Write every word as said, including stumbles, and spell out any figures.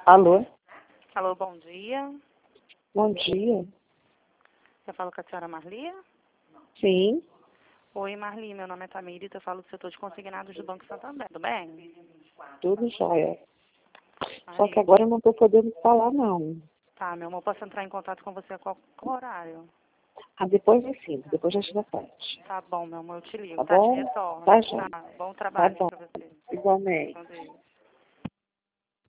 Alô? Alô, bom dia. Bom dia. Eu falo com a senhora Marli? Sim, Oi, Marli, meu nome é Tamires, eu falo do setor de consignados do Banco Santander, tudo bem? tudo jóia. Só que Marli, agora eu não estou podendo falar, não. tá, meu amor, posso entrar em contato com você a qual, qual horário? Ah, depois é sim, depois das da tarde. Tá bom, meu amor, eu te ligo, Tá tá? Te bom? retorno. Tá, jóia. Tá, bom Tá trabalho bom. pra você. Igualmente. Com Deus.